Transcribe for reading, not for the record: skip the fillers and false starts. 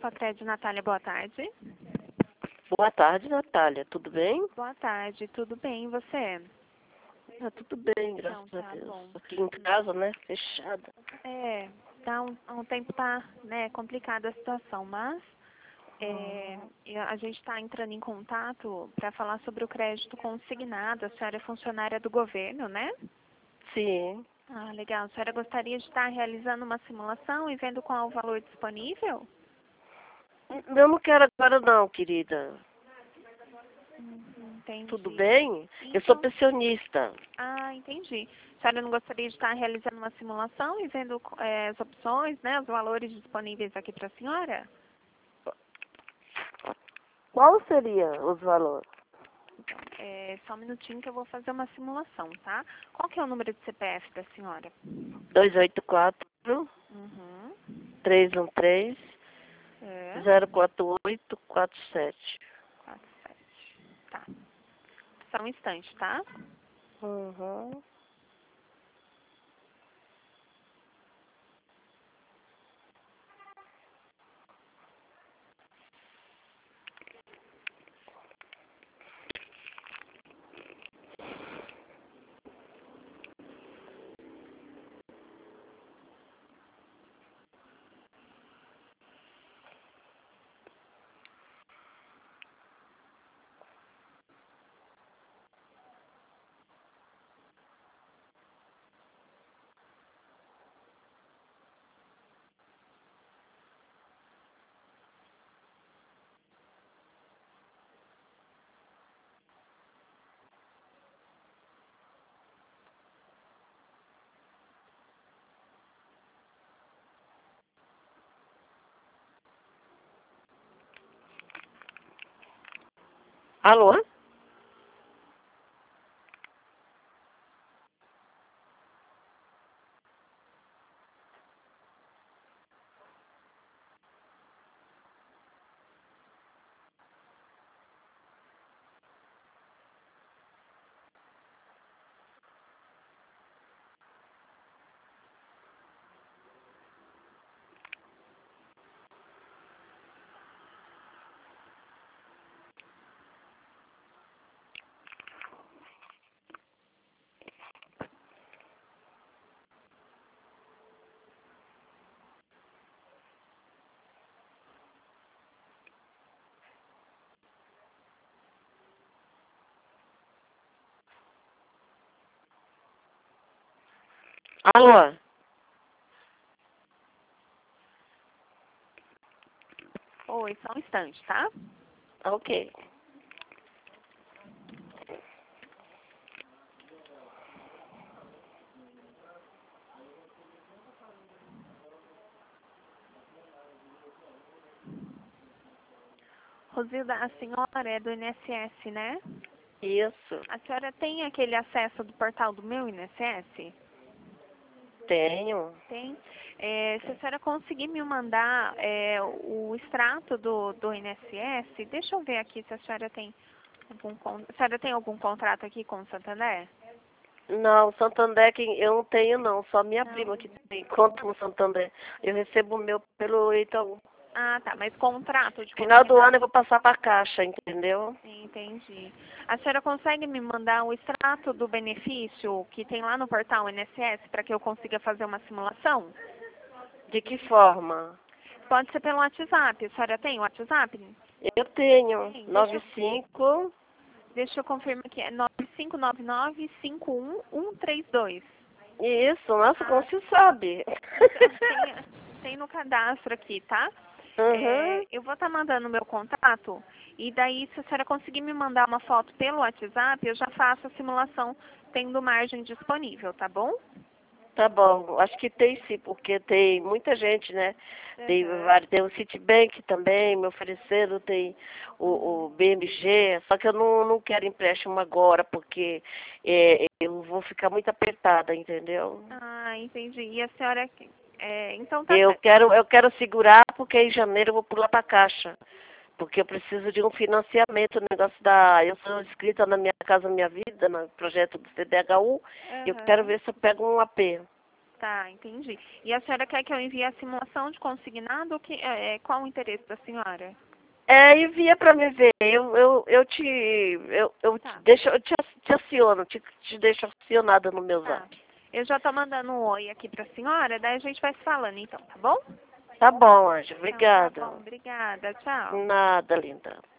Facred, Natália, boa tarde. Boa tarde, Natália. Tudo bem? Boa tarde, tudo bem e você? Tudo bem, graças Então, tá a Deus. bom. Aqui em casa, né? Fechada. Tá um tempo tá, né, complicada a situação, mas a gente está entrando em contato para falar sobre o crédito consignado. A senhora é funcionária do governo, né? Sim. Ah, legal. A senhora gostaria de estar realizando uma simulação e vendo qual é o valor disponível? Eu não quero agora não, querida. Entendi. Tudo bem? Eu sou pensionista. Entendi. A senhora não gostaria de estar realizando uma simulação e vendo as opções, né, os valores disponíveis aqui para a senhora? Qual seria os valores? Só um minutinho que eu vou fazer uma simulação, tá? Qual que é o número de CPF da senhora? 284 Uhum. 313 É. 04847. 47. Tá. Só um instante, tá? Uhum. Alô? Alô? Oi, só um instante, tá? Ok. Rosilda, a senhora é do INSS, né? Isso. A senhora tem aquele acesso do portal do meu INSS? Tenho. Tem. Se a senhora conseguir me mandar o extrato do INSS, deixa eu ver aqui se a senhora tem a senhora tem algum contrato aqui com o Santander? Não, Santander eu não tenho não, só minha Não. prima que tem conta no Santander. Eu recebo o meu pelo Itaú. Ah, tá, mas contrato de Final do ano consignado. eu vou passar para a Caixa, entendeu? Entendi. A senhora consegue me mandar o extrato do benefício que tem lá no portal INSS para que eu consiga fazer uma simulação? De que forma? Pode ser pelo WhatsApp. A senhora tem o WhatsApp? Eu tenho Tem. 95. Deixa eu confirmar aqui. É 9599-51132. Isso, nossa, como Tá? se sabe? Tem no cadastro aqui, tá? Uhum. Eu vou estar mandando o meu contato e daí, se a senhora conseguir me mandar uma foto pelo WhatsApp, eu já faço a simulação tendo margem disponível, tá bom? Tá bom, acho que tem sim, porque tem muita gente, né? Tem Uhum. vários, tem o Citibank também, me ofereceram, tem o BMG, só que eu não quero empréstimo agora, porque eu vou ficar muito apertada, entendeu? Entendi. E a senhora... então tá Eu certo. quero, eu quero segurar, porque em janeiro eu vou pular para a Caixa. Porque eu preciso de um financiamento, o negócio da... Eu sou inscrita na Minha Casa Minha Vida, no projeto do CDHU, e eu quero Uhum. ver se eu pego um AP. Tá, entendi. E a senhora quer que eu envie a simulação de consignado? Qual o interesse da senhora? Envia para me ver. Tá, Eu te aciono, te deixo acionada no meu tá. zap. Eu já tô mandando um oi aqui pra senhora, daí a gente vai se falando então, tá bom? Tá bom, Anjo. Então tá Obrigada. bom, obrigada, tchau. Nada, linda.